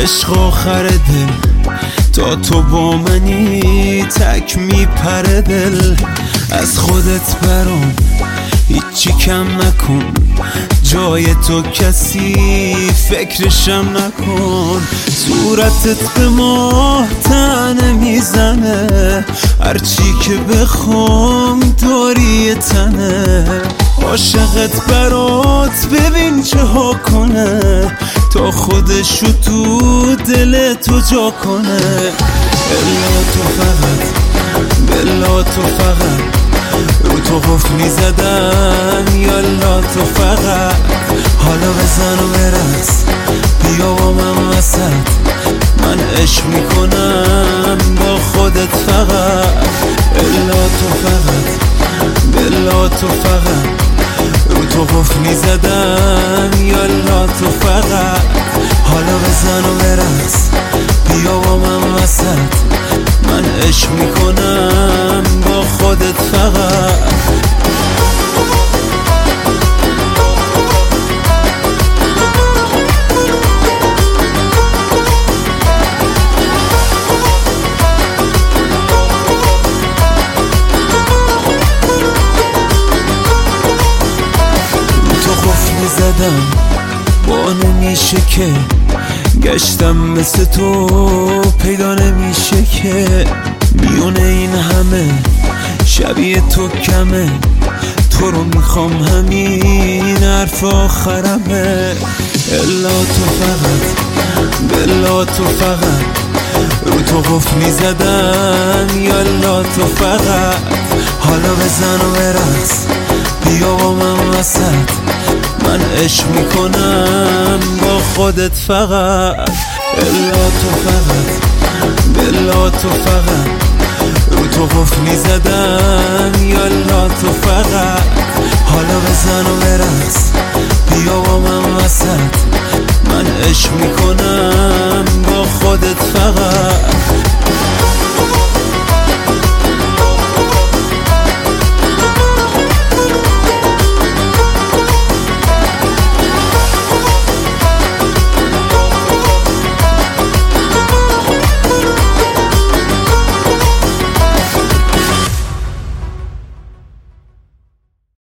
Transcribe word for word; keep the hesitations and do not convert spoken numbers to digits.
عشق آخر دل تا تو با منی تک میپره دل. از خودت برام هیچی کم نکن، جای تو کسی فکرشم نکن. صورتت به ماه تنه میزنه، هرچی که بخوام داری تنه. عاشقت برات ببین چه ها کنه، تا خودشو تو دل تو جا کنه. الا تو فقط، بلا تو فقط رو تو قفل میزدم. یالا تو فقط حالا بزن و برس، بیا با من وسط، من عشق میکنم با خودت فقط. الا تو فقط، بلا تو فقط رو تو قفل میزدم. یالا تو فقط حالا بزن و برس، بیا با من وسط، من عشق میکنم با خودت فقط. زدم با نمیشه که گشتم مثل تو، پیدا نمیشه که میونه این همه شبیه تو کمه. تو رو میخوام همین حرف آخرمه. الا تو فقط، بلا تو فقط رو تو قفل میزدم. یالا تو فقط حالا بزن و برس، بیا با من وسط، من عشق میکنم با خودت فقط. الا تو فقط، بلا تو فقط رو تو قفل میزدم. یالا تو فقط حالا بزن و برس، بیا با من وسط، من عشق میکنم